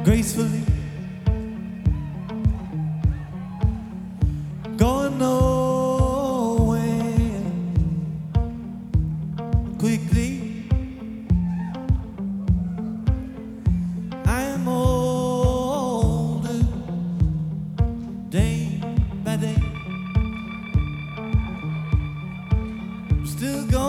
gracefully, going nowhere quickly. I am older day by day, still going